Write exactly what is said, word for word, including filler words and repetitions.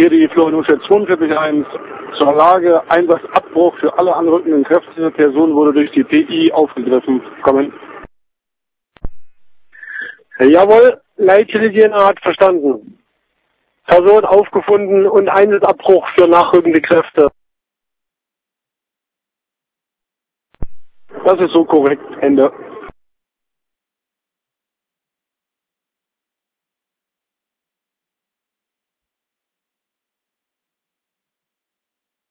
Hier die Florianusche zweiundvierzig eins zur Lage, Einsatzabbruch für alle anrückenden Kräfte. Person wurde durch die P I aufgegriffen. Kommen. Jawohl, Leitlinie hat verstanden. Person aufgefunden und Einsatzabbruch für nachrückende Kräfte. Das ist so korrekt. Ende.